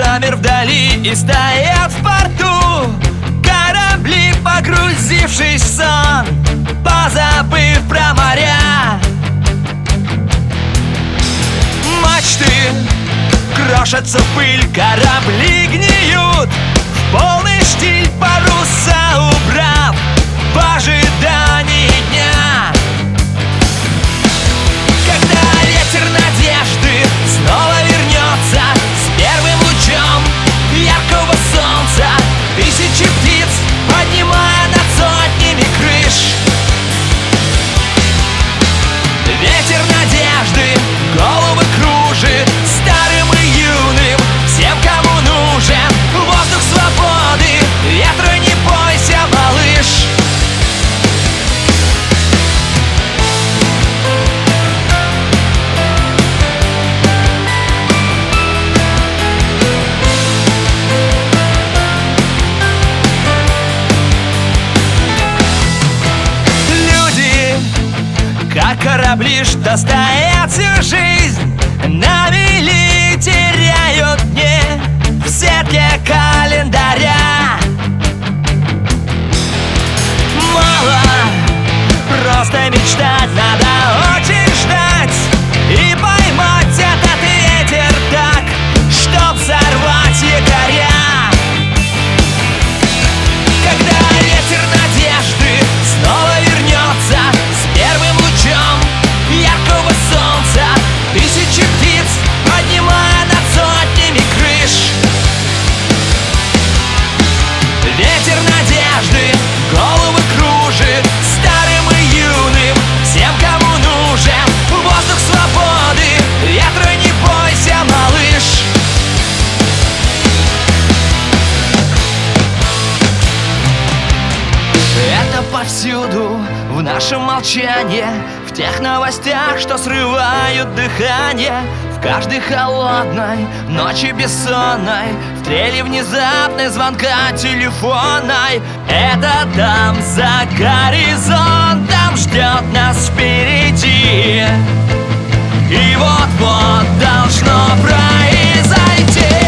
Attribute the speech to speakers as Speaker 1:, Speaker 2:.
Speaker 1: замер вдали и стоят в порту корабли, погрузившись в сон, позабыв про моря. Мачты крошатся в пыль, корабли гниют, в полный штиль паруса убрав в ожидании дня, когда ветер надежды снова вернется с первым лучом яркого солнца. Тысячи птиц, поднимая над сотнями крыш. Ветер надежды головы кружит старым и юным, всем, кому нужен воздух свободы. Ветра не бойся, малыш. Как корабли, что стоят всю жизнь на мели, теряют дни в сетке календаря. Мало просто мечтать, надо очень ждать и поймать этот ветер так, чтоб сорвать якоря. Когда ветер надежды снова вернется с первым лучом яркого солнца, тысячи птиц, поднимая над сотнями крыш. Ветер надежды головы кружит старым и юным, всем, кому нужен воздух свободы. Ветра не бойся, малыш. Это повсюду, в нашем молчании, в тех новостях, что срывают дыхание, в каждой холодной ночи бессонной, в трели внезапной звонка телефонной. Это там за горизонтом ждет нас впереди, и вот-вот должно произойти.